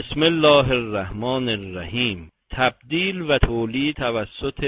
بسم الله الرحمن الرحیم. تبدیل و تولید توسط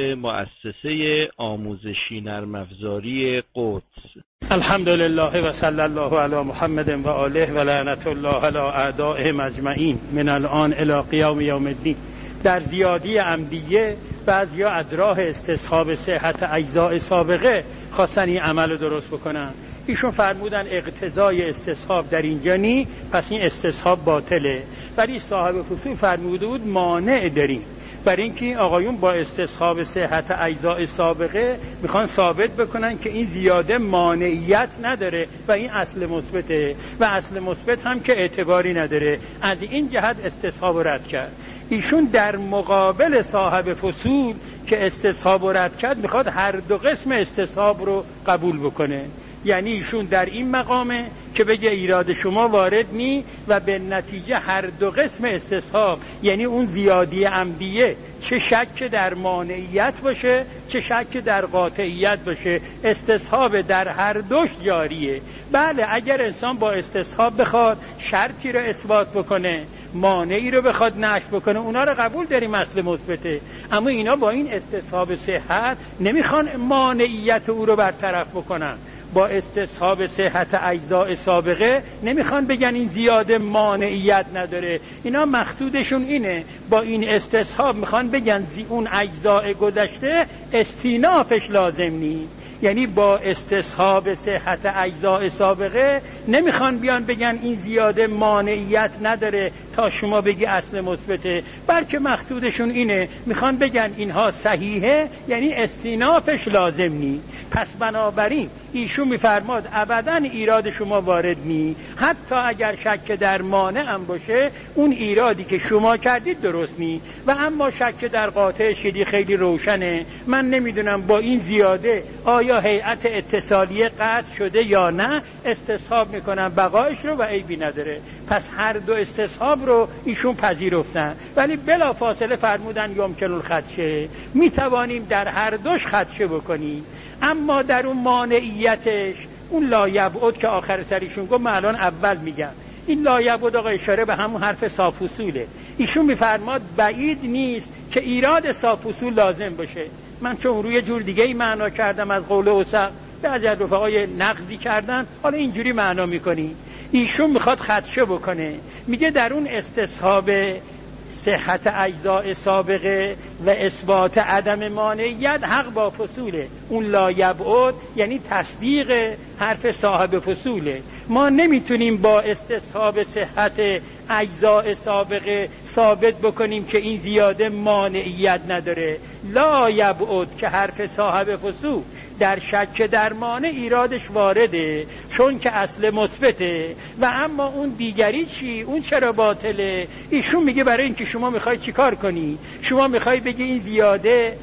مؤسسه آموزشی نرم افزاری قدس. الحمدلله و صلی الله علی محمد و آله و لعنت الله علی اعدائهم اجمعین من الان الی قیام یوم الدین. در زیادی عمدیه بعضیا ادراه استصحاب صحت اجزاء سابقه خواستن این عمل رو درست بکنن. ایشون فرمودن اقتضای استصحاب در اینجا نی، پس این استصحاب باطله. ولی صاحب فصول فرموده بود مانع داریم، برای اینکه آقایون با استصحاب صحت اجزاء سابقه میخوان ثابت بکنن که این زیاده مانعیت نداره و این اصل مثبته و اصل مثبت هم که اعتباری نداره. از این جهت استصحاب رد کرد. ایشون در مقابل صاحب فصول که استصحاب رد کرد میخواد هر دو قسم استصحاب رو قبول بکنه. یعنی ایشون در این مقامه که بگه ایراد شما وارد نی و به نتیجه هر دو قسم استصحاب، یعنی اون زیادی عمدیه چه شک در مانعیت باشه چه شک در قاطعیت باشه، استصحاب در هر دوش جاریه. بله اگر انسان با استصحاب بخواد شرطی رو اثبات بکنه، مانعی رو بخواد نفی بکنه، اونا رو قبول داریم اصل مثبته. اما اینا با این استصحاب صحت نمیخوان مانعیت او رو برطرف بکنن. با استصحاب صحت اجزاء سابقه نمیخوان بگن این زیاده مانعیت نداره. اینا مقصودشون اینه، با این استصحاب میخوان بگن اون اجزاء گذشته استینافش لازم نیست. یعنی با استصحاب صحت اجزاء سابقه نمیخوان بیان بگن این زیاده مانعیت نداره تا شما بگی اصل مثبته، بلکه مقصودشون اینه، میخوان بگن اینها صحیحه یعنی استینافش لازم نی. پس بنابراین ایشون میفرماد ابداً ایراد شما وارد نی، حتی اگر شک در مانع هم باشه اون ایرادی که شما کردید درست نی. و اما شک در قاطع شدی خیلی روشنه، من نمیدونم با این زیاده آیا هیئت اتصالیه قطع شده یا نه، استصحاب میکنن بقایش رو و عیبی نداره. پس هر دو استصحاب رو ایشون پذیرفتن، ولی بلا فاصله فرمودن یمکن الخدشه، میتوانیم در هر دوش خدشه بکنیم. اما در اون مانعیتش اون لایبعد که آخر سریشون گفت، من الان اول میگم این لایبعد آقا اشاره به همون حرف صافوصوله. ایشون میفرماد بعید نیست که ایراد صافوصول لازم باشه. من چون روی جور دیگه ای معنا کردم از قول اوسق، بعضی از رفقای نقضی کردن، حالا اینجوری معنا میکنی. ایشون میخواد خدشه بکنه، میگه در اون استصحاب صحت اجزاء سابقه و اثبات عدم مانعیت حق با فصوله. اون لایبعد یعنی تصدیق حرف صاحب فصوله. ما نمیتونیم با استصحاب صحت اجزاء سابقه ثابت بکنیم که این زیاده مانعیت نداره. لایبعد که حرف صاحب فصول در شک در مانع ایرادش وارده، چون که اصل مثبته. و اما اون دیگری چی؟ اون چرا باطله؟ ایشون میگه برای اینکه شما میخوای چیکار کنی؟ شما میخوای بگی این زیاده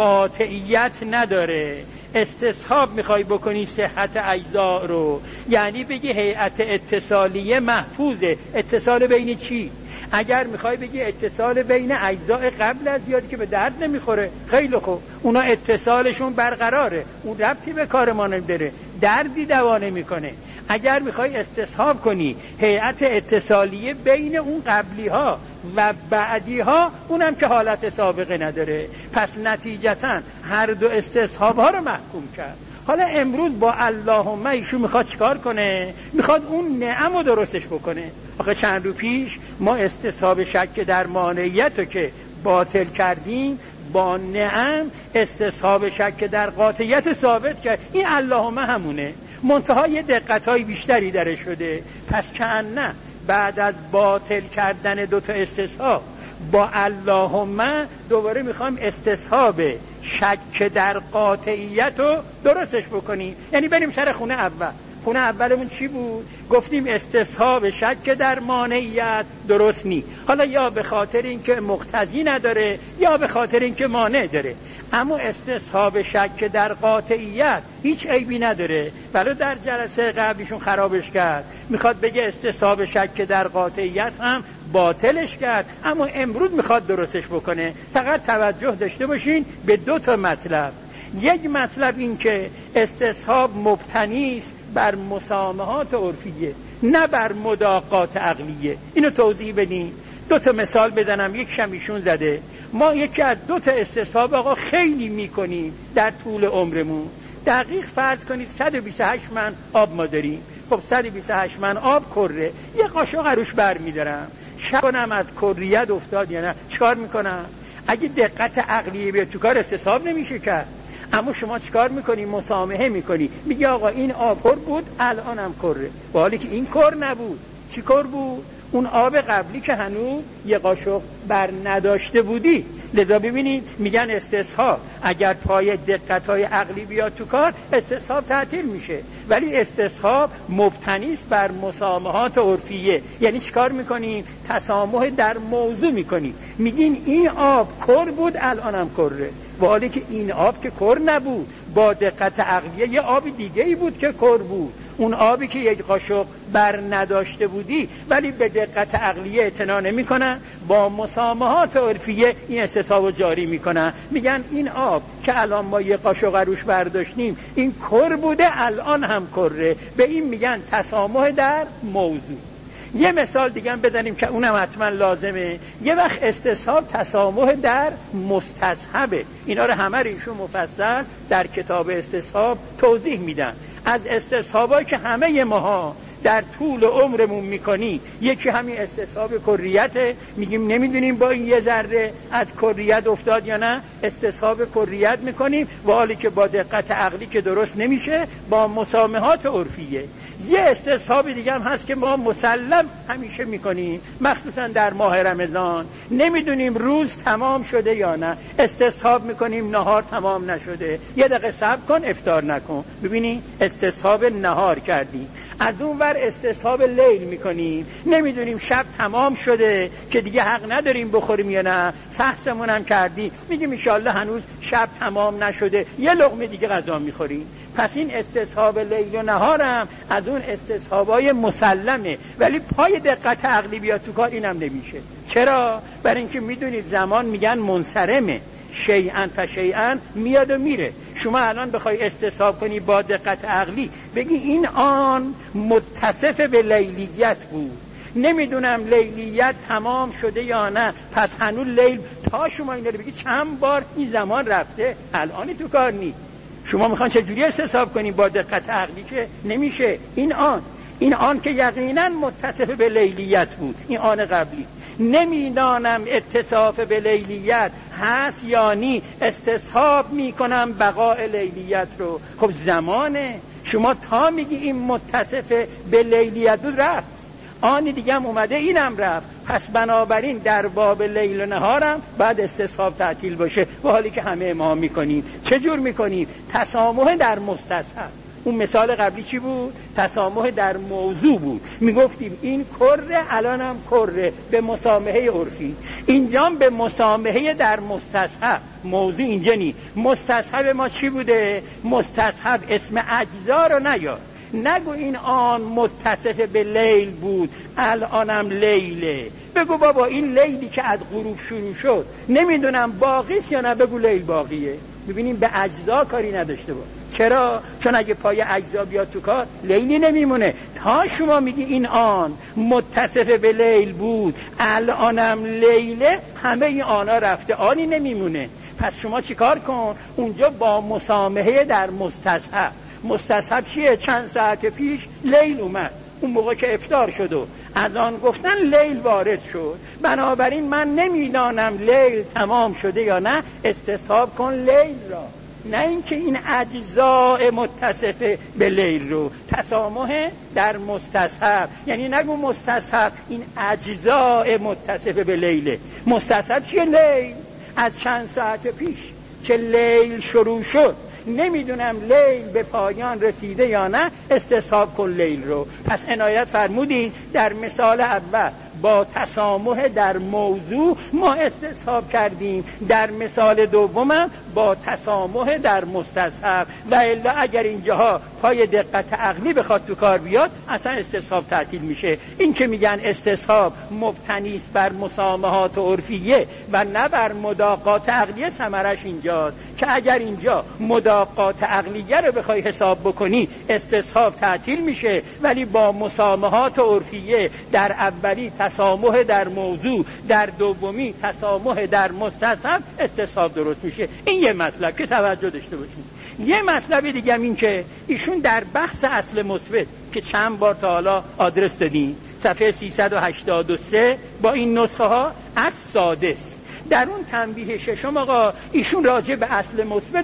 قاطعیت نداره، استصحاب میخوای بکنی صحت اجزاء رو، یعنی بگی هیئت اتصالیه محفوظه. اتصال بین چی؟ اگر میخوای بگی اتصال بین اجزاء قبل از زیادی که به درد نمیخوره، خیلی خوب، اونا اتصالشون برقراره، اون ربطی به کار ما نداره، دردی دوا نمیکنه. اگر میخوای استصحاب کنی هیئت اتصالیه بین اون قبلی ها و بعدی ها، اونم که حالت سابقه نداره، پس نتیجتا هر دو استصحاب ها رو محکوم کرد. حالا امروز با اللهم ایشون میخواد چیکار کنه؟ میخواد اون نعم رو درستش بکنه. آخه چند رو پیش ما استصحاب شک در مانعیت رو که باطل کردیم، با نعم استصحاب شک در قاطعیت ثابت کرد. این اللهم همونه، منتها یه دقت‌های بیشتری درش شده. پس کأنه بعد از باطل کردن دوتا استصحاب با اللهم دوباره میخوایم استصحاب شک در قاطعیت رو درستش بکنیم. یعنی بریم سر خونه اول. خونه اولمون چی بود؟ گفتیم استصحاب شک در مانعیت درست نی، حالا یا به خاطر اینکه مقتضی نداره یا به خاطر اینکه مانع داره. اما استصحاب شک در قاطعیت هیچ عیبی نداره، ولو در جلسه قبلیشون خرابش کرد. میخواد بگه استصحاب شک در قاطعیت هم باطلش کرد، اما امروز میخواد درستش بکنه. فقط توجه داشته باشین به دو تا مطلب. یک مطلب این که استصحاب مبتنی است بر مسامحات عرفیه، نه بر مداقات عقلیه. اینو توضیح بدیم. دو تا مثال بزنم، یک شمیشون زده. ما یکی از دو تا استصحاب آقا خیلی میکنیم در طول عمرمون. دقیق فرض کنید 128 من آب ما داریم. خب 128 من آب کره، یه قاشق عروش بر میدارم، شک کنم از کریت افتاد یا نه، چیکار میکنم؟ اگه دقت عقلیه بیاد تو کار استصحاب نمیشه کرد. اما شما چیکار میکنی؟ مسامحه میکنی، میگی آقا این آب کر بود الانم کره، با حالی که این کر نبود. چی کر بود؟ اون آب قبلی که هنوز یه قاشق بر نداشته بودی. لذا ببینید میگن استصحاب اگر پای دقت‌های عقلی بیاد تو کار، استصحاب تعطیل میشه. ولی استصحاب مبتنی است بر مسامحات عرفیه. یعنی چیکار میکنیم؟ تسامح در موضوع میکنیم. میگین این آب کر بود الانم کره، با حالی که این آب که کر نبود، با دقت عقلیه یه آب دیگه ای بود که کر بود. اون آبی که یک قاشق بر نداشته بودی، ولی به دقت عقلیه اعتنا نمی‌کنن، با مسامحات عرفیه این استصحاب جاری میکنن. میگن این آب که الان ما یک قاشق روش برداشتیم این کر بوده الان هم کره، به این میگن تسامح در موضوع. یه مثال دیگه هم بزنیم که اونم حتما لازمه. یه وقت استصحاب تسامح در مستصحبه. اینا رو همه ایشون مفصل در کتاب استصحاب توضیح میدن. از استصحابایی که همه ماها در طول عمرمون میکنی، یکی همین استصحاب کریته، میگیم نمیدونیم با این یه ذره از کریت افتاد یا نه، استصحاب کریت میکنیم، و حالی که با دقت عقلی که درست نمیشه، با مسامحات عرفیه. یه استصحاب دیگه هم هست که ما مسلم همیشه میکنیم، مخصوصا در ماه رمضان، نمیدونیم روز تمام شده یا نه، استصحاب میکنیم نهار تمام نشده، یه دقیقه صبر کن افطار نکن. ببینی استصحاب نهار کردیم. از اون ور استصحاب لیل میکنیم، نمیدونیم شب تمام شده که دیگه حق نداریم بخوریم یا نه، فحصمون هم کردی، میگیم انشالله هنوز شب تمام نشده، یه لقمه دیگه غذا میخوریم. پس این استصحاب لیل و نهارم از اون استصحابای مسلمه، ولی پای دقت عقلی بیاد تو کار اینم نمیشه. چرا؟ برای اینکه میدونید زمان میگن منصرمه، شیئا فشیئا میاد و میره. شما الان بخوای استصحاب کنی با دقت عقلی، بگی این آن متصف به لیلیت بود، نمیدونم لیلیت تمام شده یا نه، پس هنوز لیل، تا شما این رو بگی چند بار این زمان رفته، الان تو کار نی. شما میخوان چجوری استصحاب کنی با دقت عقلی؟ که نمیشه. این آن که یقینا متصف به لیلیت بود، این آن قبلی. نمیدانم اتصاف به لیلیت هست یا نی، استصحاب میکنم بقاء لیلیت رو. خب زمانه، شما تا میگی این متصف به لیلیت بود رفت، آنی دیگه هم اومده اینم رفت، پس بنابراین در باب لیل و نهارم بعد استصحاب تعطیل باشه، و حالی که همه ما میکنیم. چجور میکنیم؟ تسامح در مستصحب. اون مثال قبلی چی بود؟ تسامح در موضوع بود. میگفتیم این کره الانم کره، به مسامحه عرفی. اینجا به مسامحه در مستصحب، موضوع اینجا نی. مستصحب ما چی بوده؟ مستصحب اسم اجزا رو نیار، نگو این آن متصف به لیل بود الانم لیله، بگو بابا این لیلی که از غروب شروع شد نمیدونم باقیست یا نه، بگو لیل باقیه. ببینیم به اجزا کاری نداشته با. چرا؟ چون اگه پای اجزا بیاد تو کار، لیلی نمیمونه. تا شما میگی این آن متصف به لیل بود الانم لیله، همه این آنا رفته، آنی نمیمونه. پس شما چی کار کن؟ اونجا با مسامحه در مستصحب. مستصحب چیه؟ چند ساعت پیش لیل اومد، اون موقع که افطار شد و از آن گفتن لیل وارد شد، بنابراین من نمیدانم لیل تمام شده یا نه، استصحاب کن لیل را، نه اینکه این اجزاء متصفه به لیل رو. تسامح در مستصحب، یعنی نگو مستصحب این اجزاء متصفه به لیله. مستصحب چیه؟ لیل. از چند ساعت پیش که لیل شروع شد، نمیدونم لیل به پایان رسیده یا نه، استصحاب کن لیل رو. پس عنایت فرمودید در مثال اول با تسامح در موضوع ما استصحاب کردیم، در مثال دومم با تسامح در مستصحب، و الا اگر اینجاها پای دقت عقلی بخواد تو کار بیاد اصلا استصحاب تعطیل میشه. این که میگن استصحاب مبتنی است بر مسامحات عرفیه و نه بر مداقات عقلیه، ثمرش اینجاست که اگر اینجا مداقات عقلیه رو بخوای حساب بکنی استصحاب تعطیل میشه، ولی با مسامحات عرفیه در اولی تسامح در موضوع، در دومی تسامح در مستصحب استصحاب درست میشه. این یه مطلب که توجه داشته باشید. یه مطلب دیگه هم این که ایشون در بحث اصل مثبت که چند بار تا حالا آدرس دادیم، صفحه 383 با این نسخه ها از سادس، در اون تنبیه ششم آقا ایشون راجع به اصل مثبت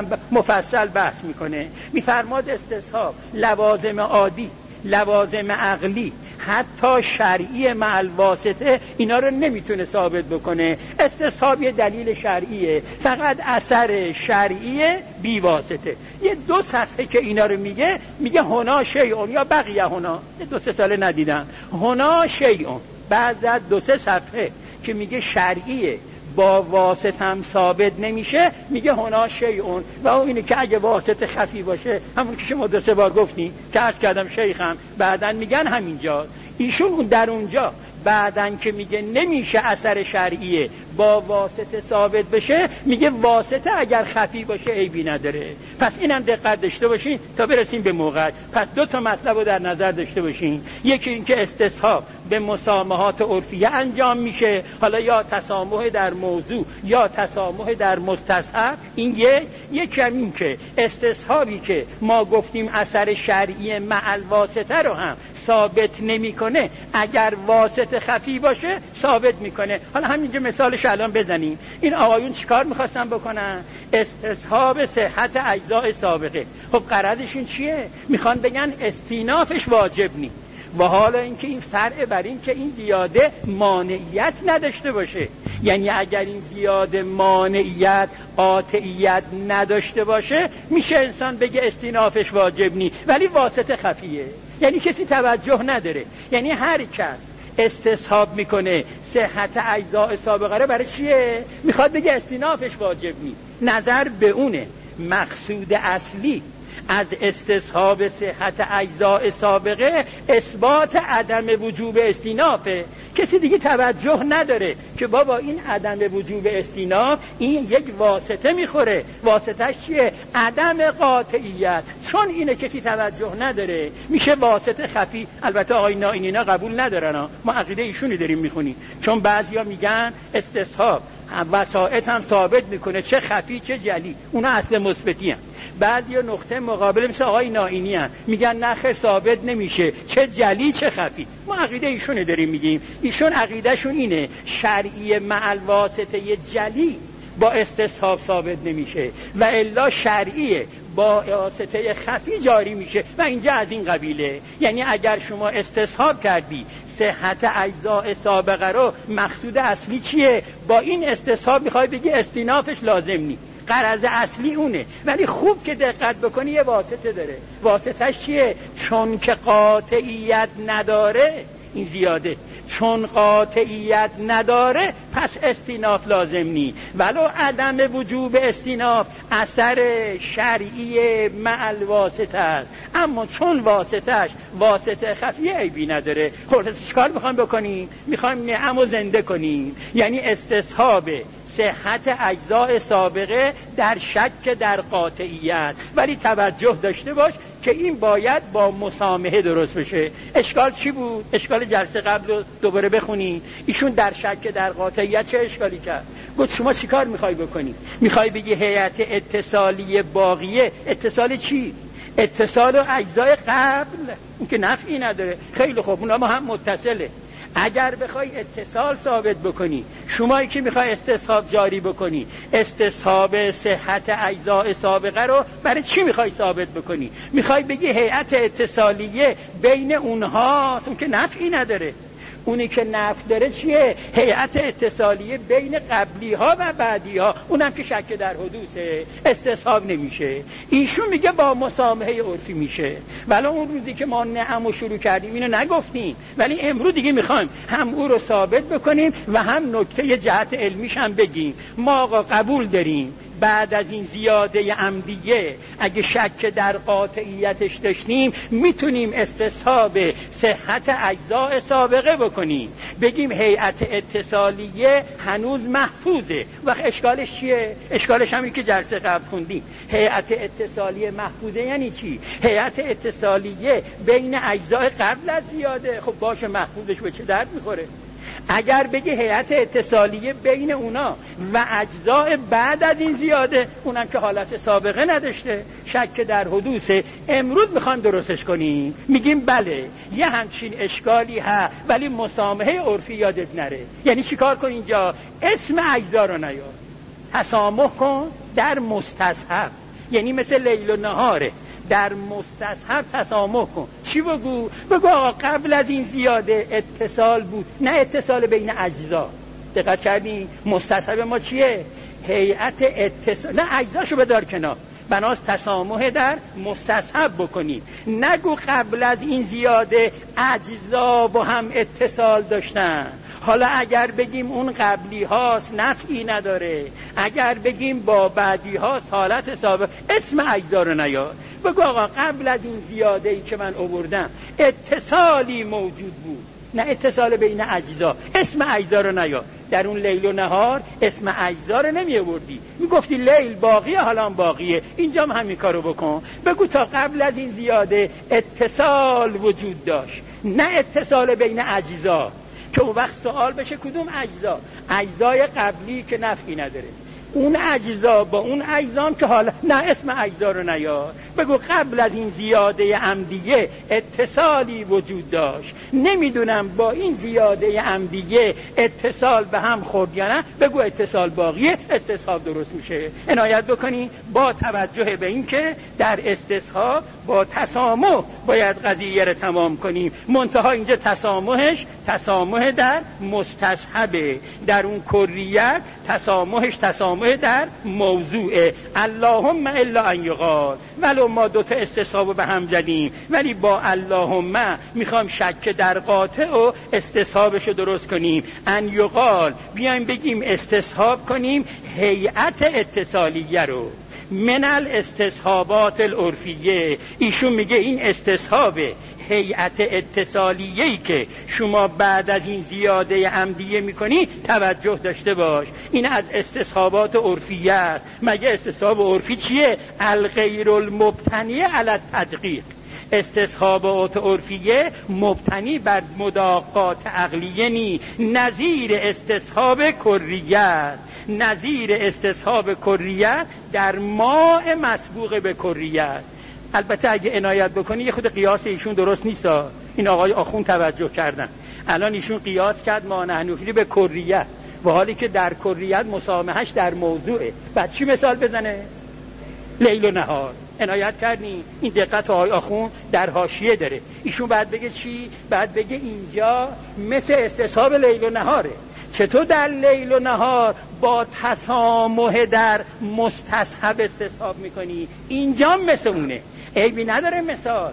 مفصل بحث میکنه. میفرماد استصحاب لوازم عادی، لوازم عقلی، حتی شرعی مع الواسطه اینا رو نمیتونه ثابت بکنه. استصحاب یه دلیل شرعیه، فقط اثر شرعیه بی واسطه. یه 2 صفحه که اینا رو میگه هنا شیئون یا بقیه هنا، 2-3 سال ندیدم، هنا شیئون، بعد از 2-3 صفحه که میگه شرعیه با واسطه هم ثابت نمیشه، میگه هنا شیئون، و اون اینه که اگه واسطه خفی باشه، همون که شما 2-3 بار گفتین که عرض کردم شیخم بعدن میگن همینجا. ایشون در اونجا بعدن که میگه نمیشه اثر شرعیه با واسطه ثابت بشه، میگه واسطه اگر خفی باشه عیبی نداره. پس اینم دقت داشته باشین تا برسیم به موقع. پس 2 تا مطلب رو در نظر داشته باشین. یکی این که استصحاب به مسامحات عرفیه انجام میشه، حالا یا تسامح در موضوع یا تسامح در مستصحب. این یکی هم این که استصحابی که ما گفتیم اثر شرعی مع الواسطه رو هم ثابت نمیکنه، اگر واسطه خفی باشه ثابت میکنه. حالا همینجا مثالش الان بزنیم. این آقایون چیکار میخواستن بکنن؟ استصحاب صحت اجزاء سابقه. خب غرضشون چیه؟ میخوان بگن استینافش واجب نی، و حالا اینکه این فرع بر این که این زیاده مانعیت نداشته باشه، یعنی اگر این زیاده مانعیت قاطعیت نداشته باشه میشه انسان بگه استینافش واجب نی، ولی واسطه خفیه، یعنی کسی توجه نداره. یعنی هر کس استصحاب میکنه صحت اجزاء سابقه رو، برای چیه؟ میخواد بگه استینافش واجب نی. نظر به اونه. مقصود اصلی از استصحاب صحت اجزاء سابقه اثبات عدم وجوب استینافه. کسی دیگه توجه نداره که بابا این عدم وجوب استیناف این یک واسطه میخوره. واسطهش چیه؟ عدم قاطعیت. چون اینه کسی توجه نداره میشه واسطه خفی. البته آقای نائینینا قبول ندارن، ما عقیده ایشونی داریم میخونیم، چون بعضیا میگن استصحاب وسائط هم ثابت میکنه، چه خفی چه جلی، اونا اصل مثبتی هم. بعضیا نقطه مقابل مثل آقای نائینی هم میگن نخ ثابت نمیشه، چه جلی چه خفی. ما عقیده ایشونو داریم میگیم. ایشون عقیدهشون اینه شرعی مع الواسطه جلی با استصحاب ثابت نمیشه و الا شرعیه با واسطه خفی جاری میشه و اینجا از این قبیله. یعنی اگر شما استصحاب کردی صحت اجزاء سابقه رو، مقصود اصلی چیه؟ با این استصحاب میخوای بگی استینافش لازم نی، غرض اصلی اونه. ولی خوب که دقت بکنی یه واسطه داره. واسطهش چیه؟ چون که قاطعیت نداره، این زیاده، چون قاطعیت نداره پس استیناف لازم نی. ولو عدم وجوب استیناف اثر شرعی مع الواسطه است، اما چون واسطهش واسطه خفیه عیبی نداره. خب چیکار میخوایم بکنیم؟ میخوایم نعمو زنده کنیم، یعنی استصحاب صحت اجزاء سابقه در شک در قاطعیت. ولی توجه داشته باش که این باید با مسامحه درست بشه. اشکال چی بود؟ اشکال جلسه قبل رو دوباره بخونین. ایشون در شک در قاطعیت چه اشکالی کرد؟ گفت شما چی کار میخوای بکنی؟ میخوای بگی هیئت اتصالی باقیه. اتصال چی؟ اتصال و اجزای قبل، این که نفعی نداره. خیلی خوب، اونا هم متصله. اگر بخوای اتصال ثابت بکنی، شمایی که میخوای استصحاب جاری بکنی، استصحاب صحت اجزاء سابقه رو برای چی میخوای ثابت بکنی؟ میخوای بگی هیئت اتصالیه بین اونها، اون که نفعی نداره. اونی که نفع داره چیه؟ هیئت اتصالیه بین قبلی ها و بعدی ها، اونم که شک در حدوثه، استصحاب نمیشه. ایشون میگه با مسامحه عرفی میشه. ولی اون روزی که ما نعمو شروع کردیم اینو نگفتیم، ولی امروز دیگه میخوایم هم او رو ثابت بکنیم و هم نکته جهت علمیش هم بگیم. ما آقا قبول داریم بعد از این زیاده عمدیه اگه شک در قاطعیتش داشتیم میتونیم استصحاب صحت اجزاء سابقه بکنیم، بگیم هیئت اتصالیه هنوز محفوظه. وقت اشکالش چیه؟ اشکالش همین که جلسه قبل خوندیم، هیئت اتصالیه محفوظه یعنی چی؟ هیئت اتصالیه بین اجزاء قبل از زیاده، خب باشه محفوظش به چه درد میخوره؟ اگر بگی هیئت اتصالیه بین اونا و اجزاء بعد از این زیاده، اونم که حالت سابقه نداشته، شک در حدوثه، امروز میخوان درستش کنیم، میگیم بله یه همچین اشکالی هست ولی مسامحه عرفی یادت نره. یعنی چیکار کن؟ اینجا اسم اجزا رو نیار، تسامح کن در مستصحب، یعنی مثل لیل و نهاره، در مستصحب تسامح کن. چی بگو؟ بگو آقا قبل از این زیاده اتصال بود، نه اتصال بین اجزا. دقت کردین؟ مستصحب ما چیه؟ هیئت اتصال، نه اجزاشو بدار کنار، بناست تسامح در مستصحب بکنی. نگو قبل از این زیاده اجزا با هم اتصال داشتن. حالا اگر بگیم اون قبلی هاست نفعی نداره، اگر بگیم با بعدی هاست حالت سابق، اسم اجزا رو نیار. بگو آقا قبل از این زیاده ای که من آوردم اتصالی موجود بود، نه اتصال بین اجزا، اسم اجزا رو نیار. در اون لیل و نهار اسم اجزا رو نمی آوردی، میگفتی لیل باقیه حالا باقیه، اینجا هم همین کارو بکن. بگو تا قبل از این زیاده اتصال وجود داشت، نه اتصال بین اجزا، که اون وقت سوال بشه کدوم اجزا؟ اجزای قبلی که نفعی نداره، اون اجزا با اون اجزام که حالا نه اسم اجزا رو نیار. بگو قبل از این زیاده عمدیه اتصالی وجود داشت، نمیدونم با این زیاده عمدیه اتصال به هم خورد یا نه، بگو اتصال باقیه، استصحاب درست میشه. عنایت بکنی با توجه به این که در استصحاب با تسامح باید قضیه رو تمام کنیم. منتها اینجا تسامحش تسامح در مستصحبه، در اون کریت تسامحش تسامح در موضوعه. اللهم الا ان یقال، ولو ما دوتا استصحاب به هم زدیم ولی با اللهم میخوام شک در قاطع و استصحابشو درست کنیم. ان یقال بیایم بگیم استصحاب کنیم هیئت اتصالیه رو من الاستصحابات العرفیه. ایشون میگه این استصحاب هیئت اتصالیه‌ای که شما بعد از این زیاده عمدیه میکنی توجه داشته باش، این از استصحابات عرفیه است. مگه استصحاب عرفی چیه؟ الغیر المبتنی علی التدقیق. استصحابات عرفیه مبتنی بر مداقات عقلیه نی، نظیر استصحاب کریت. نظیر استصحاب کریت در ماء مسبوق به کریت. البته اگه عنایت بکنی یه خود قیاس ایشون درست نیستا، این آقای آخوند توجه کردن، الان ایشون قیاس کرد ما نحنفی به کریت، و حالی که در کریت مسامحش در موضوعه. بعد چی مثال بزنه؟ لیل و نهار. عنایت کردین؟ این دقت آقای آخوند در حاشیه داره. ایشون بعد بگه چی؟ بعد بگه اینجا مثل استصحاب لیل و نهاره. چطور در لیل و نهار با تسامح در مستصحب استصحاب میکنی؟ اینجا مثل اونه، عیبی نداره. مثال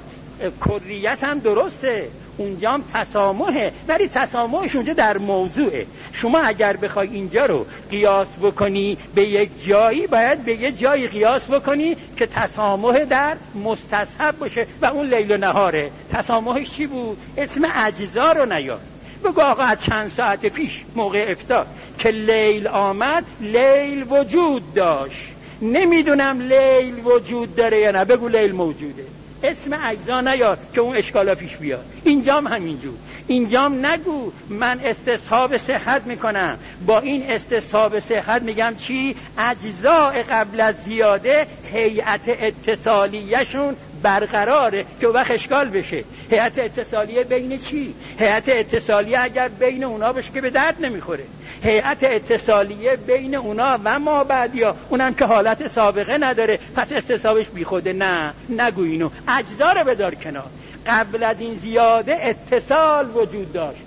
کریت هم درسته، اونجا هم تسامحه، ولی تسامحش اونجا در موضوعه. شما اگر بخوای اینجا رو قیاس بکنی به یک جایی، باید به یک جایی قیاس بکنی که تسامح در مستصحب باشه، و اون لیل و نهاره. تسامحش چی بود؟ اسم اجزا رو نیار. بگو آقا از چند ساعت پیش موقع افطار که لیل آمد، لیل وجود داشت، نمیدونم لیل وجود داره یا نه، بگو لیل موجوده، اسم اجزا نیار که اون اشکالا پیش بیاد. اینجام همینجور، اینجام نگو من استصحاب صحت میکنم، با این استصحاب صحت میگم چی؟ اجزاء قبل از زیاده هیئت اتصالیه‌شون برقراره که وقت اشکال بشه. هیئت اتصالیه بین چی؟ هیئت اتصالیه اگر بین اونا باشه که به درد نمیخوره. هیئت اتصالیه بین اونا و ما بعدیا، اونم که حالت سابقه نداره، پس استصحابش بیخوده. نه، نگو اینو، اجزا رو بدار کنار. قبل از این زیاده اتصال وجود داشت،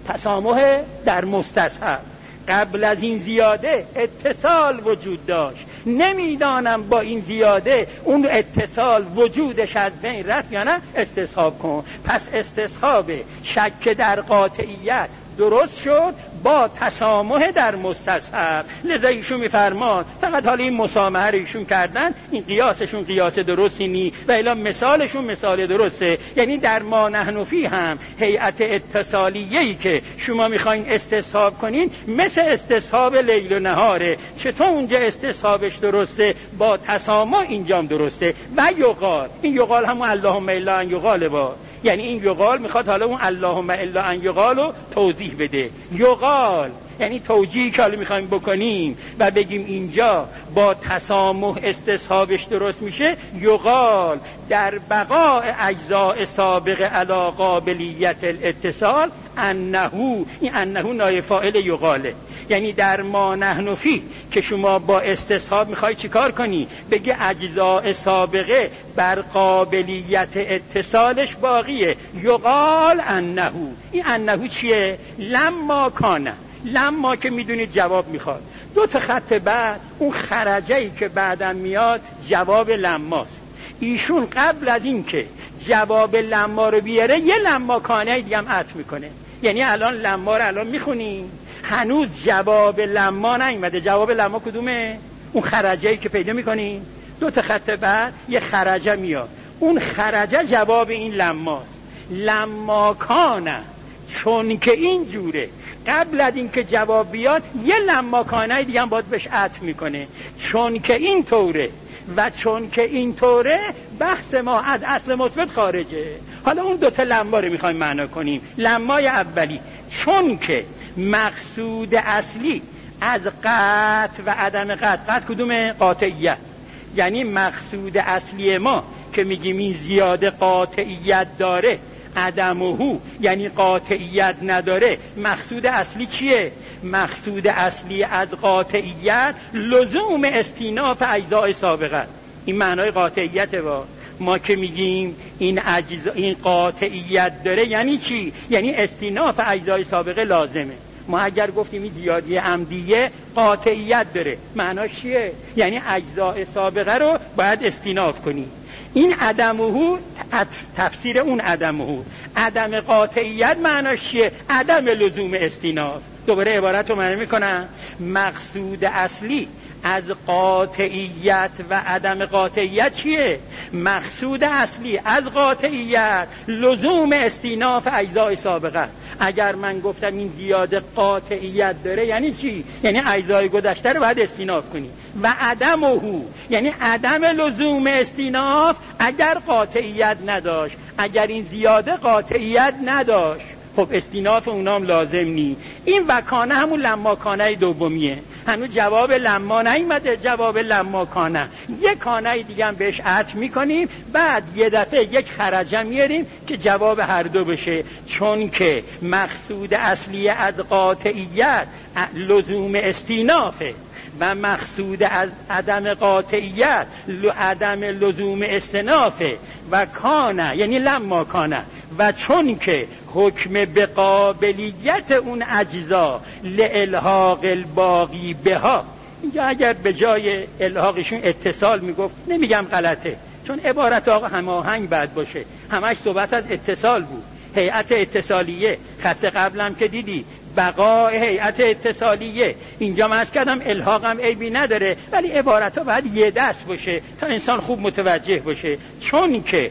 تسامح در مستصحب. قبل از این زیاده اتصال وجود داشت، نمیدانم با این زیاده اون اتصال وجودش از بین رفت یا نه، استصحاب کن. پس استصحاب شک در قاطعیت درست شد با تسامح در مستصحب. لذا ایشون میفرمان فقط حالا این مسامحه رو ایشون کردن، این قیاسشون قیاس درستی نی و الا مثالشون مثال درسته. یعنی در ما نحن فی هم هیئت اتصالیه‌ای که شما میخواین استصحاب کنین مثل استصحاب لیل و نهاره. چطور اونجا استصحابش درسته؟ با تسامح اینجام درسته. و یقال، این یقال همون اللهم الا ان یقال با، یعنی این یقال میخواد حالا اون اللهم الا ان یقال رو توضیح بده. یقال یعنی توجیهی که حالا میخوایم بکنیم و بگیم اینجا با تسامح استصحابش درست میشه. یقال در بقاء اجزاء سابق علی قابلیت الاتصال انه، این انه نایب فاعل یقاله، یعنی در ما نحن فی که شما با استصحاب میخوای چیکار کنی؟ بگی اجزاء سابقه بر قابلیت اتصالش باقیه. یقال انه، این انه چیه؟ لما کانه، لما که میدونید جواب میخواد. دو تا خط بعد اون خرجه‌ای که بعدم میاد جواب لماست. ایشون قبل از این که جواب لما رو بیاره یه لما کانه دیگه هم عطف میکنه. یعنی الان لما رو الان میخونیم، هنوز جواب لما نیومده. جواب لما کدومه؟ اون خرجه‌ای که پیدا میکنیم. دو تا خط بعد یه خرجه میاد، اون خرجه جواب این لماست. لما کانه، چون که این جوره قبل از این که جواب بیاد یه لما کانه دیگه هم باید بهش عطف میکنه. چون که این طوره و چون که این طوره بحث ما از اصل مثبت خارجه. حالا اون دوتا لما رو میخوایم معنا کنیم. لمای اولی چون که مقصود اصلی از قطع و عدم قطع کدومه؟ قاطعیت. یعنی مقصود اصلی ما که میگیم این زیاده قاطعیت داره، عدمهو یعنی قاطعیت نداره. مقصود اصلی چیه؟ مقصود اصلی از قاطعیت لزوم استیناف اجزاء سابقه. این معنای قاطعیت با ما که میگیم این اجزا این قاطعیت داره یعنی چی؟ یعنی استیناف اجزاء سابقه لازمه. ما اگر گفتیم این زیادی عمدیه قاطعیت داره، معناش چیه؟ یعنی اجزاء سابقه رو باید استیناف کنی. این عدمهو تفسیر اون عدمهو، عدم قاطعیت معناش چیه؟ عدم لزوم استیناف. دوباره عبارت رو معنی میکنم. مقصود اصلی از قاطعیت و عدم قاطعیت چیه؟ مقصود اصلی از قاطعیت لزوم استیناف اجزاء سابقه. اگر من گفتم این زیاده قاطعیت داره یعنی چی؟ یعنی اجزای گذشته رو باید استیناف کنی. و عدمهو یعنی عدم لزوم استیناف اگر قاطعیت نداشت، اگر این زیاده قاطعیت نداشت خب استیناف اونام لازم نی. این وکانه همون لما کانه دومیه، هنوز جواب لما نیومده. جواب لما کانه یک کانه دیگه هم بهش عطف میکنیم، بعد یه دفعه یک خرجه میاریم که جواب هر دو بشه. چون که مقصود اصلی از قاطعیت لزوم استینافه و مقصود از عدم قاطعیت عدم لزوم استنافه. و کانه یعنی لما کانه، و چون که حکم به قابلیت اون اجزا لالحاق الباقی بها. اینجا اگر به جای الحاقشون اتصال میگفت نمیگم غلطه، چون عبارت آقا هماهنگ باید باشه، همش صحبت از اتصال بود. هیئت اتصالیه، خط قبلم که دیدی بقاء هیئت اتصالیه. اینجا من کردم الحاقم عیبی نداره، ولی عبارت ها باید یه دست باشه تا انسان خوب متوجه باشه. چون که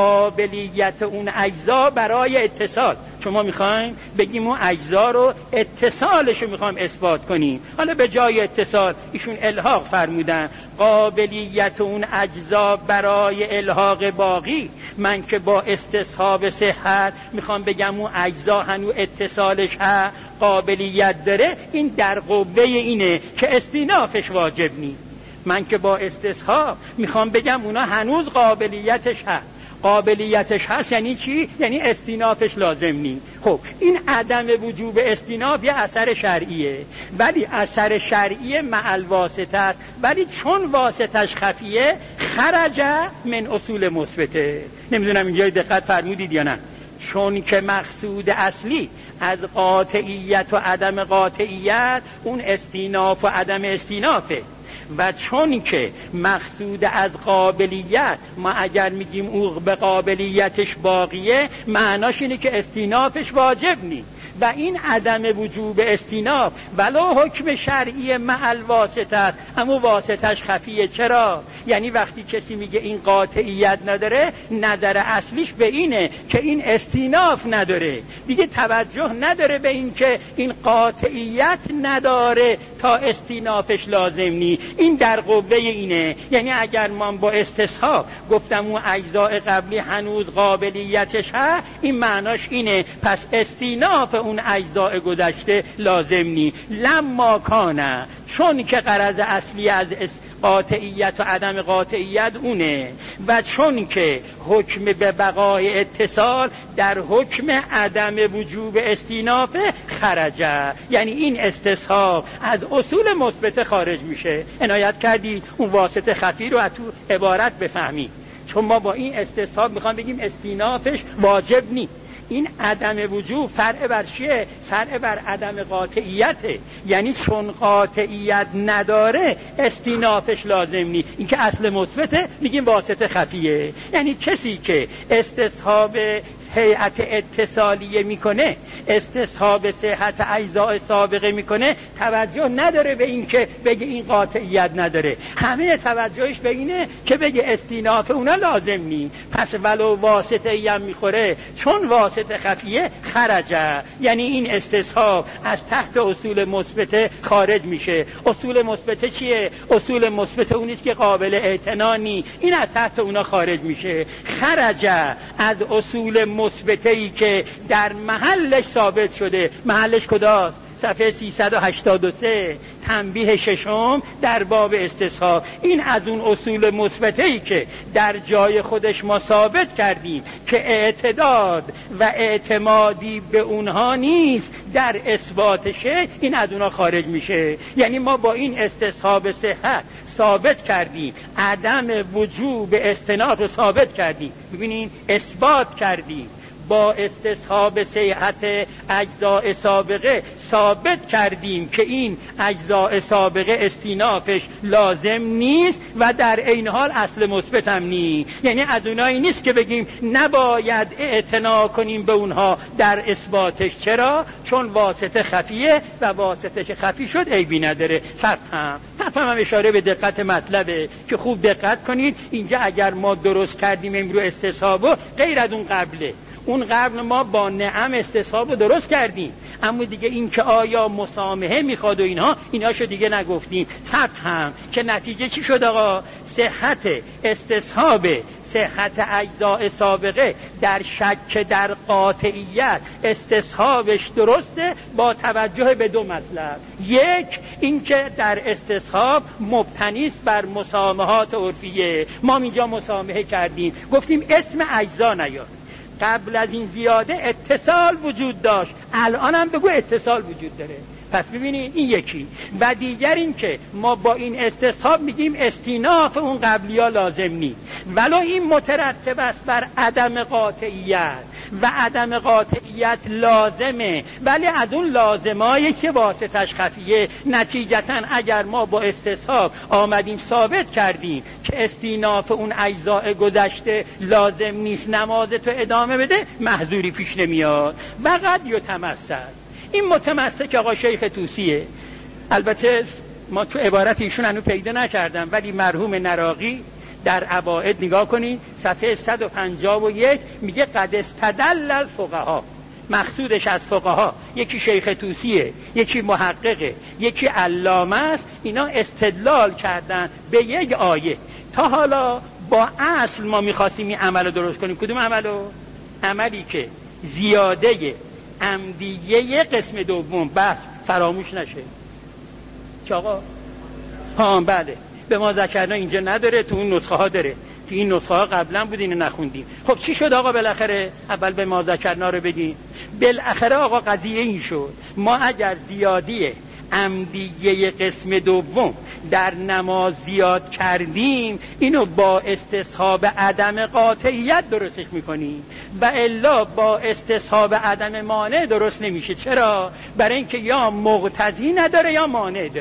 قابلیت اون اجزا برای اتصال، شما میخوایم بگیم اون اجزا رو اتصالش رو میخوایم اثبات کنیم، حالا به جای اتصال ایشون الحاق فرمودن. قابلیت اون اجزا برای الحاق باقی، من که با استصحاب صحت میخوام بگم اون اجزا هنوز اتصالش هست، قابلیت داره، این در قوه اینه که استینافش واجب نیست. من که با استصحاب میخوام بگم اونا هنوز قابلیتش هست. قابلیتش هست یعنی چی؟ یعنی استینافش لازم نیست. خب این عدم وجوب استیناف یه اثر شرعیه، ولی اثر شرعیه مع الواسطه است، ولی چون واسطش خفیه خرج من اصول مثبته. نمیدونم اینجا دقت فرمودید یا نه. چون که مقصود اصلی از قاطعیت و عدم قاطعیت اون استیناف و عدم استینافه، و چون که مقصود از قابلیت ما اگر میگیم او به قابلیتش باقیه، معناش اینه که استینافش واجب نیست و این عدم وجوب استیناف ولو حکم شرعی مع الواسطه است، اما واسطش خفیه. چرا؟ یعنی وقتی کسی میگه این قاطعیت نداره، نداره اصلیش به اینه که این استیناف نداره، دیگه توجه نداره به این که این قاطعیت نداره تا استینافش لازم نی. این در قوه اینه. یعنی اگر من با استصحاب گفتم اون اجزاء قبلی هنوز قابلیتش هست، این معناش اینه پس استیناف اون اجزاء گذشته لازم نی. لما کانه، چون که غرض اصلی از قاطعیت و عدم قاطعیت اونه و چون که حکم به بقای اتصال در حکم عدم وجوب استیناف خرجه، یعنی این استصحاب از اصول مثبت خارج میشه. عنایت کردی اون واسطه خفی رو از تو عبارت بفهمی، چون ما با این استصحاب میخوام بگیم استینافش واجب نیست. این عدم وجوب فرع بر چیه؟ فرع بر عدم قاطعیته. یعنی چون قاطعیت نداره استینافش لازم نی. این که اصل مثبته میگیم واسطه خفیه. یعنی کسی که استصحاب هیئت اتصالیه میکنه، استصحاب صحت اجزاء سابقه میکنه، توجه نداره به این که بگه این قاطعیت نداره، همه توجهش به اینه که بگه استیناف اونا لازم نی. پس ولو واسطه ای هم میخوره، چون واسطه خفیه خرجه، یعنی این استصحاب از تحت اصول مثبت خارج میشه. اصول مثبت چیه؟ اصول مثبت اونیست که قابل اعتنا نی، این از تحت اونا خارج میشه. خرجه از اصول مثبته‌ای که در محلش ثابت شده. محلش کداست؟ صفحه 383 تنبیه ششم در باب استصحاب. این از اون اصول مثبته‌ای که در جای خودش ما ثابت کردیم که اعتداد و اعتمادی به اونها نیست در اثباتشه، این از اونها خارج میشه. یعنی ما با این استصحاب صحت ثابت کردیم، عدم وجوب استناد رو ثابت کردیم. ببینین اثبات کردیم. با استصحاب صحت اجزاء سابقه ثابت کردیم که این اجزاء سابقه استینافش لازم نیست و در عین حال اصل مثبت هم نیست. یعنی از اونایی نیست که بگیم نباید اعتنا کنیم به اونها در اثباتش. چرا؟ چون واسطه خفیه و واسطه که خفی شد عیبی نداره. هم اشاره به دقت مطلبه که خوب دقت کنید. اینجا اگر ما درست کردیم امرو استصحابو، غیر از اون قبله، اون قبل ما با نعم استصحاب درست کردیم، اما دیگه این که آیا مسامحه میخواد و اینهاشو دیگه نگفتیم. هم که نتیجه چی شد آقا؟ صحت استصحاب صحت اجزاء سابقه در شک در قاطعیت استصحابش درسته با توجه به دو مطلب. یک، این که در استصحاب مبتنی است بر مسامحات عرفیه. ما اینجا مسامحه کردیم، گفتیم اسم اجزا نیار. قبل از این زیاده اتصال وجود داشت، الان هم بگو اتصال وجود داره. پس ببینید این یکی. و دیگر این که ما با این استصحاب میگیم استیناف اون قبلی ها لازم نیست، ولو این مترتب است بر عدم قاطعیت و عدم قاطعیت لازمه، ولی از اون لازمایی که واسطش خفیه. نتیجتا اگر ما با استصحاب آمدیم ثابت کردیم که استیناف اون اجزاء گذشته لازم نیست، نماز تو ادامه بده، محذوری پیش نمیاد. و قد یتمثل، این متمسک آقا شیخ طوسیه. البته ما تو عبارت ایشون هنوز پیدا نکردم، ولی مرحوم نراقی در عوائد نگاه کنید صفحه 151 میگه قد استدل الفقها. مقصودش از فقها یکی شیخ طوسیه، یکی محققه، یکی علامه است. اینا استدلال کردن به یک آیه. تا حالا با اصل ما میخواستیم این عمل درست کنیم. کدوم عملو؟ عملی که زیاده عمدیه قسم دوم بس فراموش نشه. چه آقا؟ بله، به ما ذکرنا اینجا نداره، تو اون نسخه ها داره. تو این نسخه ها قبلا بود، اینو نخوندیم. خب چی شد آقا بالاخره؟ اول به ما ذکرنا رو بگین. بالاخره آقا قضیه این شد، ما اگر زیادیه عمدیه قسم دوم در نماز زیاد کردیم، اینو با استصحاب عدم قاطعیت درستش میکنیم و الا با استصحاب عدم مانع درست نمیشه. چرا؟ برای اینکه یا مقتضی نداره یا مانع داره.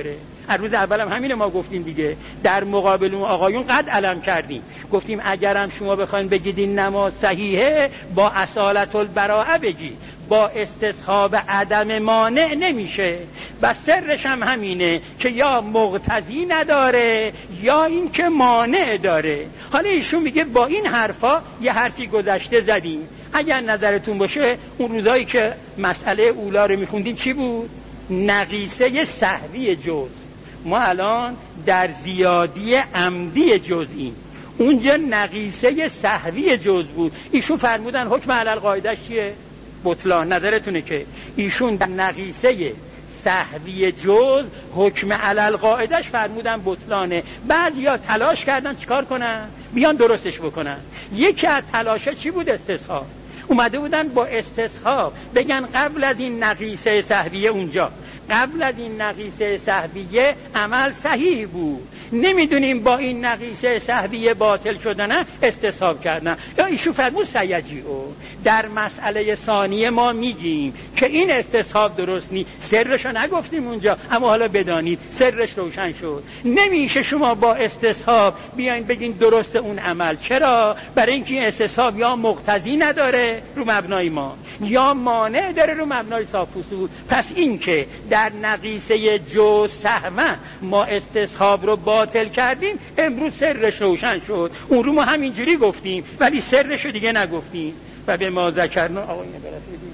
از روز اولم همین ما گفتیم دیگه، در مقابل اون آقایون قد علم کردیم، گفتیم اگرم شما بخواید بگید این نماز صحیحه با اصالت البراءه بگید، با استصحاب عدم مانع نمیشه. و سرش هم همینه که یا مقتضی نداره یا این که مانع داره. حالا ایشون میگه با این حرفا یه حرفی گذشته زدیم. اگر نظرتون باشه اون روزایی که مسئله اولا رو میخوندیم چی بود؟ نقیصه سهوی جز. ما الان در زیادی عمدی جزئیم، اونجا نقیصه سهوی جز بود. ایشون فرمودن حکم علی القاعده چیه؟ بطلان. نظرتونه که ایشون در نقیصه سهوی جز حکم علی القاعدهش فرمودن بطلانه. بعضیا تلاش کردن چیکار کنن؟ بیان درستش بکنن. یکی از تلاشا چی بود؟ استصحاب. اومده بودن با استصحاب بگن قبل از این نقیصه سهویه اونجا، قبل از این نقیصه سهویه عمل صحیح بود، نمیدونیم با این نقیصه سهویه باطل شدن استصحاب کردن. یا ایشون فرمود سیجیعو. در مسئله ثانیه ما میگیم که این استصحاب درست نیست، سرشو نگفتیم اونجا، اما حالا بدانید سرش روشن شد. نمیشه شما با استصحاب بیاین بگین درست اون عمل. چرا؟ برای اینکه این استصحاب یا مقتضی نداره رو مبنای ما، یا مانع داره رو مبنای صافوسو. پس این که در نقیصه جو سهوا ما استصحاب رو باطل کردیم، امروز سرش روشن شد. اون رو ما همینجوری گفتیم ولی سرش رو دیگه نگفتیم. و به ما ذکرنا، آقا این عبارت بدیم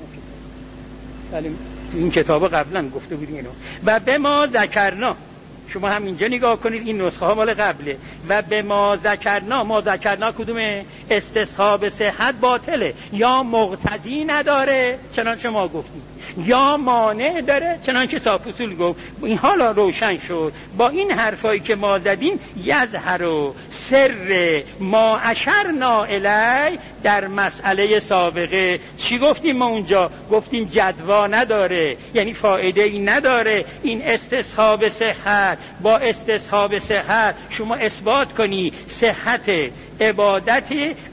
ولی این کتابو قبلا گفته بودیم اینو. و به ما ذکرنا، شما هم اینجا نگاه کنید، این نسخه ها مال قبله. و به ما ذکرنا، ما ذکرنا کدومه؟ استصحاب صحت باطله، یا مقتضی نداره چنانچه ما گفتیم، یا مانع داره چنانچه صافوسول گفت. این حالا روشن شد با این حرفایی که ما زدیم. یظهر سر ما اشرنا الی. در مسئله سابقه چی گفتیم ما اونجا؟ گفتیم جدوا نداره، یعنی فایده ای نداره این استصحاب صحت. با استصحاب صحت شما اثبات کنی صحت عبادت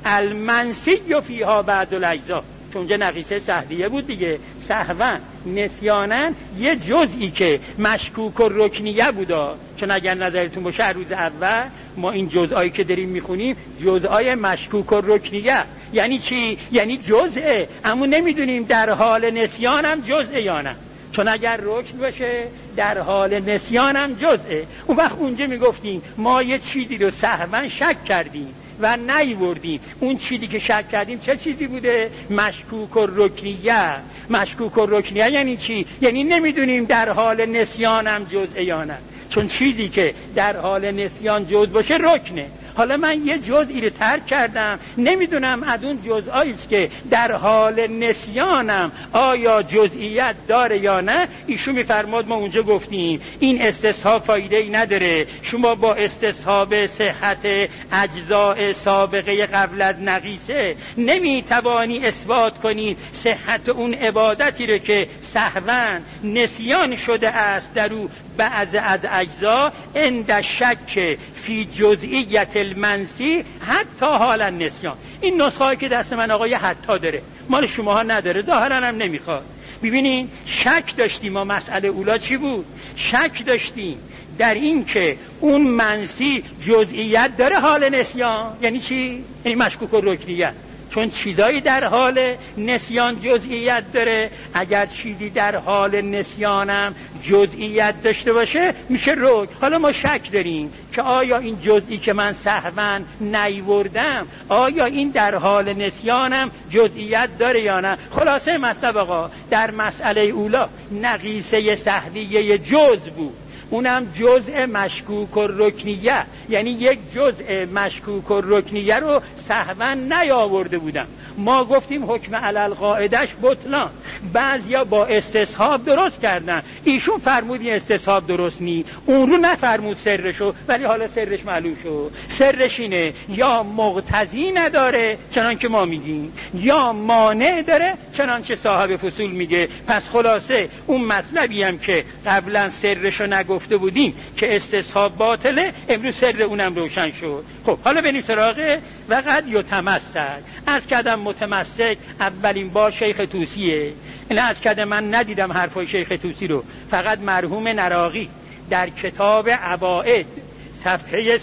المنسی فیها بعد الاجزا، که اونجا نقیصه سهویه بود دیگه. سهوا نسیانن یه جزئی که مشکوک و رکنیه بودا، چون اگر نظرتون باشه روز اول ما این جزئی که داریم میخونیم جزئی مشکوک و رکنیه. یعنی چی؟ یعنی جزئه اما نمیدونیم در حال نسیان هم جزئه یا نه، چون اگر رکن باشه در حال نسیان هم جزئه. اون وقت اونجا میگفتیم ما یه چیزی رو سهوا شک کردیم و نیوردیم. اون چیزی که شک کردیم چه چیزی بوده؟ مشکوک و رکنیه. مشکوک و رکنیه یعنی چی؟ یعنی نمیدونیم در حال نسیان هم جزئه یا نه، چون چیزی که در حال نسیان جزء باشه رکنه. حالا من یه جزئی رو ترک کردم، نمیدونم از اون جزئیست که در حال نسیانم آیا جزئیت داره یا نه. ایشون میفرماد ما اونجا گفتیم این استصحاب فایده ای نداره، شما با استصحاب صحت اجزاء سابقه قبل از نقیصه نمیتوانی اثبات کنی صحت اون عبادتی رو که سهوا نسیان شده است در او بعض از اجزا عند شک فی جزئیت المنسی حتی حال النسیان. این نسخه‌ای که دست من آقای حتی داره، مال شماها نداره، ظاهرا هم نمیخواد. ببینین شک داشتیم ما. مسئله اولا چی بود؟ شک داشتیم در این که اون منسی جزئیت داره حال نسیان. یعنی چی؟ یعنی مشکوک و رکنیت، چون چیزایی در حال نسیان جزئیت داره. اگر چیزی در حال نسیانم جزئیت داشته باشه میشه رکن. حالا ما شک داریم که آیا این جزئی که من سهوا نیوردم آیا این در حال نسیانم جزئیت داره یا نه. خلاصه مطلب آقا در مسئله اولا نقیصه سهویه جز بود، اونم جزء مشکوک و رکنیه، یعنی یک جزء مشکوک و رکنیه رو سهوا نیاورده بودم. ما گفتیم حکم علی القاعدهش بطلان. بعضیا با استصحاب درست کردن، ایشون فرمود این استصحاب درست نی، اون رو نفرمود سرشو، ولی حالا سرش معلوم شد. سرش اینه یا مقتضی نداره چنانکه ما میگیم، یا مانع داره چنانکه صاحب فصول میگه. پس خلاصه اون مطلبی هم که قبلا سرشو نگفته بودیم که استصحاب باطله، امروز سر اونم روشن شد. خب حالا بریم سراغ وقد یتمسک. از کدم متمسک اولین بار شیخ طوسیه. این از کدم من ندیدم حرفای شیخ طوسی رو، فقط مرحوم نراقی در کتاب عوائد صفحه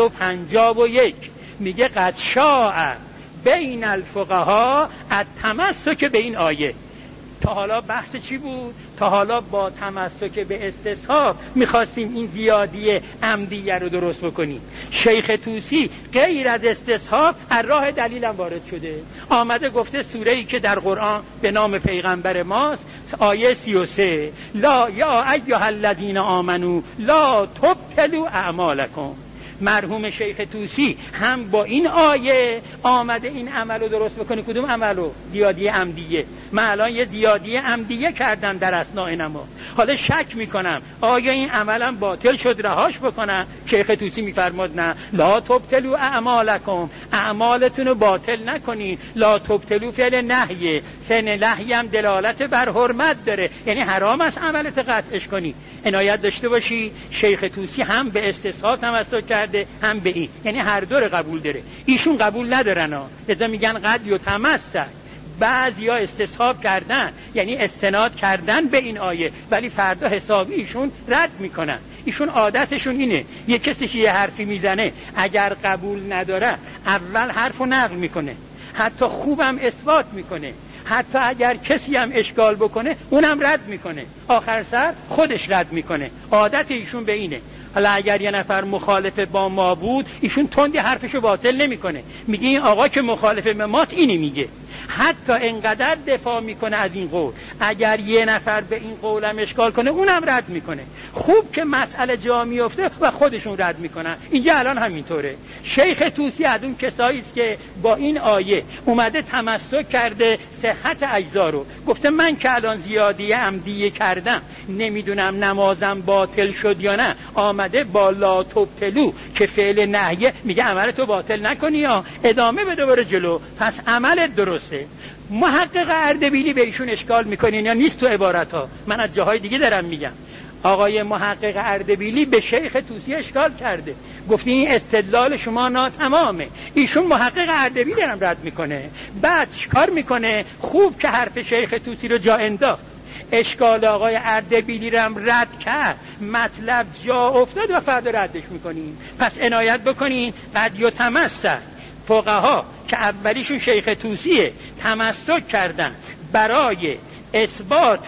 151 میگه قد شاع بین الفقها التمسک به این آیه. تا حالا بحث چی بود؟ تا حالا با تمسک به استصحاب میخواستیم این زیادی عمدیه رو درست بکنیم. شیخ طوسی غیر از استصحاب از راه دلیلم وارد شده، آمده گفته سوره‌ای که در قرآن به نام پیغمبر ماست، آیه 33 لا یا ایها الذین آمنو لا تبطلوا اعمالکم. مرحوم شیخ طوسی هم با این آیه آمده این عملو درست بکنه. کدوم عملو؟ زیادی عمدیه. من الان یه زیادی عمدیه کردم در اثناء نماز، حالا شک میکنم آیا این عملم باطل شد رهاش بکنم؟ شیخ طوسی میفرماد نه، لا تبطلوا اعمالکم، اعمالتون رو باطل نکنین. لا تبطلوا فعل نهیه، فعل نهی هم دلالت بر حرمت داره، یعنی حرام است عملت قطعش کنی. عنایت داشته باشی شیخ طوسی هم به استصحاب تمسک کرده هم به این، یعنی هر دو رو قبول داره. ایشون قبول ندارن ها، لذا میگن قد یتمسک. بعضیا استصحاب کردن یعنی استناد کردن به این آیه، ولی فردا حسابی ایشون رد میکنن. ایشون عادتشون اینه یه کسی که یه حرفی میزنه اگر قبول نداره اول حرفو نقل میکنه، حتی خوبم اثبات میکنه، حتی اگر کسی هم اشکال بکنه اونم رد میکنه، آخر سر خودش رد میکنه. عادت ایشون به اینه. حالا اگر یه نفر مخالف با ما بود ایشون تندی حرفشو باطل نمیکنه، میگه این آقا که مخالف به ماست اینی میگه، حتی انقدر دفاع میکنه از این قول اگر یه نفر به این قولم اشکال کنه اونم رد میکنه. خوب که مسئله جا میفته و خودشون رد میکنن. اینجا الان همینطوره. شیخ طوسی از اون کسایی است که با این آیه اومده تمسک کرده صحت اجزا رو، گفته من که الان زیادی عمدی کردم نمیدونم نمازم باطل شد یا نه، آمده با لا تبطلو که فعل نهیه میگه عملتو باطل نکنی یا ادامه بده بره جلو، پس عملت درسته. محقق اردبیلی به ایشون اشکال میکنین یا نیست تو عبارت ها، من از جاهای دیگه دارم میگم. آقای محقق اردبیلی به شیخ طوسی اشکال کرده، گفتی این استدلال شما ناتمامه. ایشون محقق اردبیلی هم رد میکنه، بعد چیکار میکنه؟ خوب که حرف شیخ طوسی رو جا انداخت، اشکال آقای اردبیلی رو هم رد کرد، مطلب جا افتاد و فردا ردش میکنین. پس عنایت بکنین قد یتمسک. فقها که اولیشون شیخ طوسیه تمسک کردن برای اثبات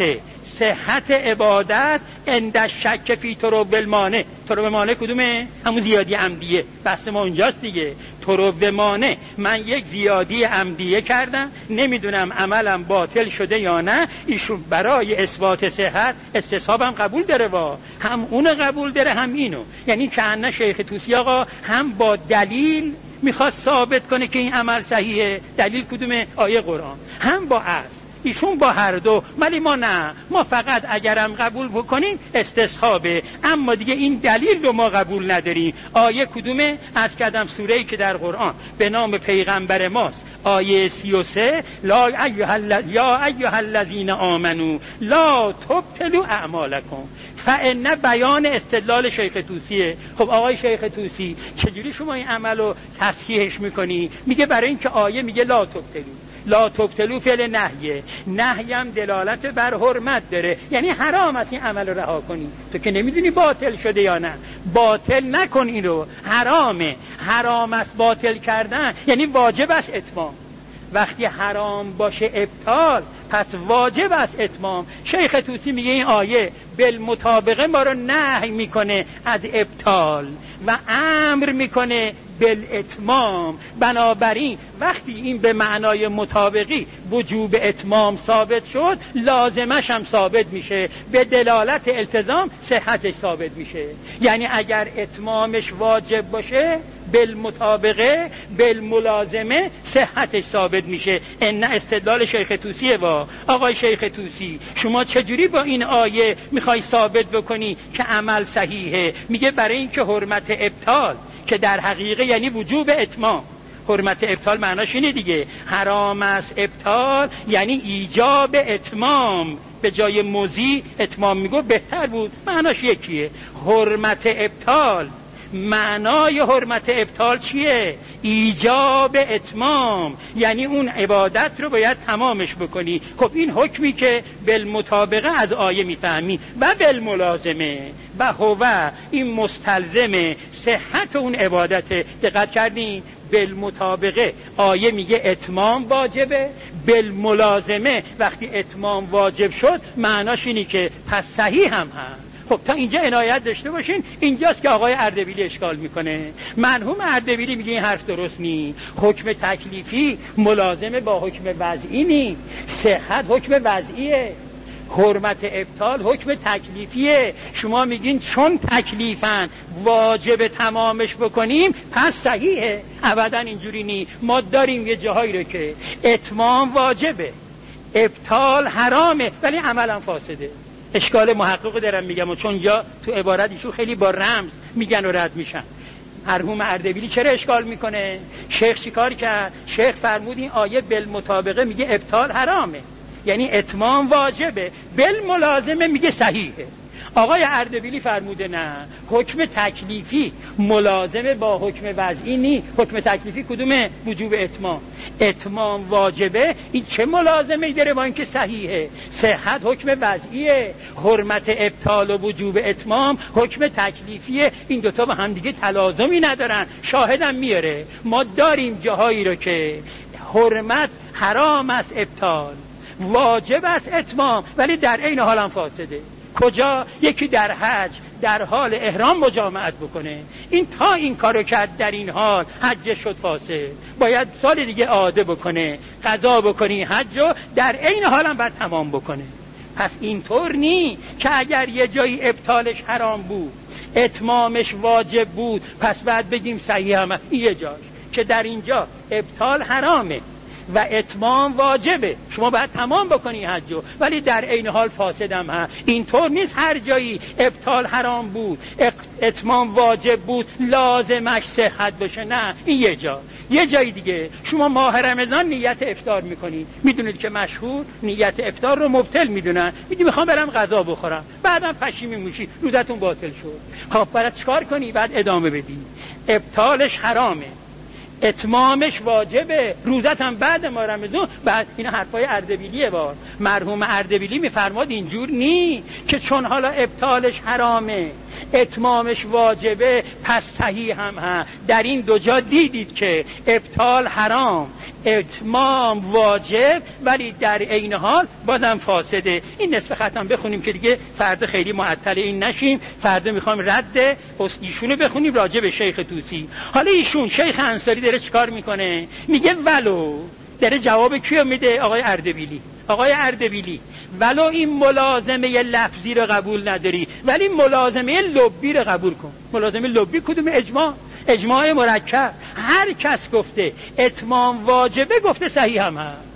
صحت عبادت عند شک فی طرق المانع. طرق مانع کدومه؟ همون زیادی عمدیه. بحث ما اونجاست دیگه. طرق مانع، من یک زیادی عمدیه کردم نمیدونم عملم باطل شده یا نه، ایشون برای اثبات صحت استصحابم قبول داره، هم اون قبول داره هم اینو. یعنی که شیخ طوسی آقا هم با دلیل میخواست ثابت کنه که این عمل صحیحه. دلیل کدومه؟ آیه قرآن. هم با اصل، ایشون با هر دو. ولی ما نه، ما فقط اگرم قبول بکنیم استصحابه، اما دیگه این دلیل رو ما قبول نداریم. آیه کدومه؟ از کدام سوره‌ای که در قرآن به نام پیغمبر ماست، آیه 33 لا یا ایها الذین آمنو لا تبطلوا اعمالکم. فإن بیان استدلال شیخ طوسیه. خب آقای شیخ طوسی چجوری شما این عملو تصحیحش میکنی؟ میگه برای اینکه آیه میگه لا تبطلوا. لا تبطلوا فعل نهیه، نهی هم دلالت بر حرمت داره، یعنی حرام است این عمل رو رها کنی. تو که نمیدونی باطل شده یا نه، باطل نکن این رو. حرامه، حرام است باطل کردن، یعنی واجب است اتمام. وقتی حرام باشه ابطال، پس واجب است اتمام. شیخ طوسی میگه این آیه بالمطابقه ما رو نهی میکنه از ابطال و امر میکنه بالاتمام. بنابراین وقتی این به معنای مطابقی وجوب اتمام ثابت شد، لازمش هم ثابت میشه، به دلالت التزام صحتش ثابت میشه. یعنی اگر اتمامش واجب باشه بالمطابقه بالملازمه صحتش ثابت میشه. ان استدلال شیخ طوسیه. با آقای شیخ طوسی شما چجوری با این آیه میخوای ثابت بکنی که عمل صحیحه؟ میگه برای اینکه حرمت ابطال که در حقیقه یعنی وجوب اتمام. حرمت ابطال معناش اینه دیگه، حرام است ابطال یعنی ایجاب اتمام. به جای مضی اتمام میگو بهتر بود، معناش یکیه. حرمت ابطال معنای حرمت ابطال چیه؟ ایجاب اتمام، یعنی اون عبادت رو باید تمامش بکنی. خب این حکمی که بالمطابقه از آیه میفهمی و بالملازمه و هو این مستلزم صحت اون عبادت. دقت کردین؟ بالمطابقه آیه میگه اتمام واجبه، بالملازمه وقتی اتمام واجب شد معناش اینی که پس صحیح هم هست. خب تا اینجا عنایت داشته باشین. اینجاست که آقای اردبیلی اشکال میکنه. مرحوم اردبیلی میگه این حرف درست نی، حکم تکلیفی ملازمه با حکم وضعی نی، صحت حکم وضعیه، حرمت ابطال حکم تکلیفیه. شما میگین چون تکلیفن واجب تمامش بکنیم پس صحیحه. ابدا اینجوری نی. ما داریم یه جاهایی رو که اتمام واجبه، ابطال حرامه، ولی عملا فاسده. اشکال محقق دارم میگم و چون یا تو عبارتشون خیلی با رمز میگن و رد میشن. مرحوم اردبیلی چرا اشکال میکنه؟ شیخ چیکار کرد؟ شیخ فرمود این آیه بالمطابقه میگه ابطال حرامه، یعنی اتمام واجبه، بالملازمه میگه صحیحه. آقای اردبیلی فرموده نه، حکم تکلیفی ملازمه با حکم وضعی نی. حکم تکلیفی کدومه؟ وجوب اتمام. اتمام واجبه، این چه ملازمه ای داره با اینکه صحیحه؟ صحت حکم وضعیه، حرمت ابطال و وجوب اتمام حکم تکلیفیه. این دوتا با هم دیگه تلازمی ندارن. شاهدم میاره ما داریم جاهایی رو که حرمت حرام است ابطال، واجب است اتمام، ولی در عین حال هم فاسده. کجا؟ یکی در حج در حال احرام مجامعت بکنه، این تا این کارو کرد در این حال حج شد فاسد، باید سال دیگه عاده بکنه، قضا بکنی حج رو در عین حال هم باید تمام بکنه. پس اینطور نی که اگر یه جایی ابطالش حرام بود اتمامش واجب بود پس بعد بگیم صحیح هم. یه جاش که در اینجا ابطال حرامه و اتمام واجبه، شما باید تمام بکنی حجو، ولی در عین حال فاسدم هست. اینطور نیست هر جایی ابطال حرام بود اتمام واجب بود لازمش صحت بشه. نه، این یه جا. یه جای دیگه شما ماه رمضان نیت افطار میکنید، میدونید که مشهور نیت افطار رو مبطل میدونن، میگی میخوام برم غذا بخورم، بعدم پشیمون میشی، روزتون باطل شد. خب برای چیکار کنی؟ بعد ادامه بدی. ابطالش حرامه، اتمامش واجبه، روزت هم بعد ما رمضان. بعد این حرفای اردبیلیه. بار مرحوم اردبیلی میفرماد اینجور نی که چون حالا ابطالش حرامه اتمامش واجبه پس صحیح هم ها. در این دو جا دیدید که ابطال حرام اتمام واجب، ولی در عین حال بازم فاسده. این نصف ختم بخونیم که دیگه فردا خیلی معطل این نشیم. فردا میخوام رد ایشونو بخونیم راجع به شیخ طوسی. حالا ایشون شیخ انصاری داره چیکار میکنه؟ میگه ولو، داره جواب کیو میده؟ آقای اردبیلی. آقای اردبیلی ولو این ملازمه لفظی رو قبول نداری ولی ملازمه لبی رو قبول کن. ملازمه لبی کدوم؟ اجماع مرکب. هر کس گفته اتمام واجبه گفته صحیح هم هست.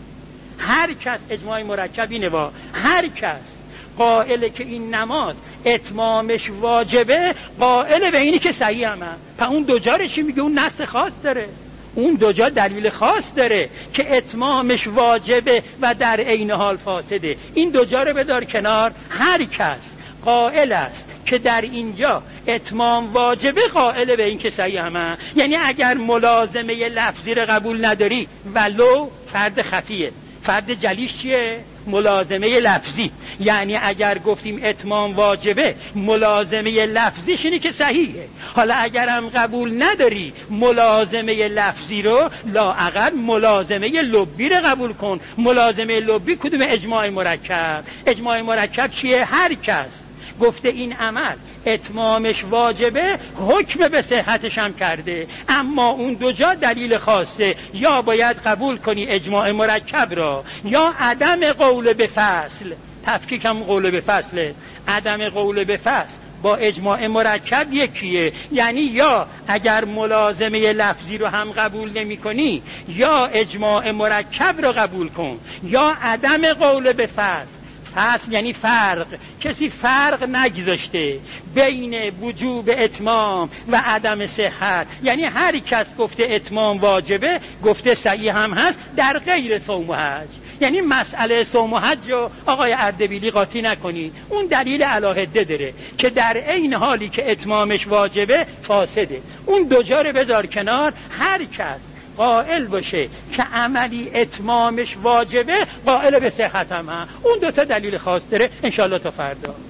هر کس اجماع مرکب اینه. هر کس قائله که این نماز اتمامش واجبه قائله به اینی که صحیح هم هست. پس اون دو جا رو چی میگه؟ اون نص خاص داره، اون دو جا دلیل خاص داره که اتمامش واجبه و در عین حال فاسده. این دو جا رو بدار کنار. هر کس قائل است که در اینجا اتمام واجبه قائل به این که صحیح همه. یعنی اگر ملازمه لفظی رو قبول نداری ولو فرد خفیه، فرد جلیش چیه؟ ملازمه لفظی. یعنی اگر گفتیم اتمام واجبه ملازمه لفظیش اینه که صحیحه. حالا اگرم قبول نداری ملازمه لفظی رو، لااقل ملازمه لبی رو قبول کن. ملازمه لبی کدوم؟ اجماع مرکب. اجماع مرکب چیه؟ هر کس گفته این عمل اتمامش واجبه حکم به صحتش هم کرده، اما اون دو جا دلیل خاصه، یا باید قبول کنی اجماع مرکب را یا عدم قول به فصل. تفکیک هم قول به فصله. عدم قول به فصل با اجماع مرکب یکیه. یعنی یا اگر ملازمه لفظی رو هم قبول نمی کنی یا اجماع مرکب رو قبول کن یا عدم قول به فصل. فصل یعنی فرق. کسی فرق نگذاشته بین وجوب اتمام و عدم صحت. یعنی هر کس گفته اتمام واجبه گفته صحیح هم هست در غیر صوم و حج. یعنی مسئله صوم و حج و آقای اردبیلی قاطی نکنید، اون دلیل علاهده داره که در عین حالی که اتمامش واجبه فاسده. اون دو جا رو بذار کنار. هر کس قائل باشه که عملی اتمامش واجبه قائل به صحت هم. اون دوتا دلیل خاص داره. انشاءالله تا فردا.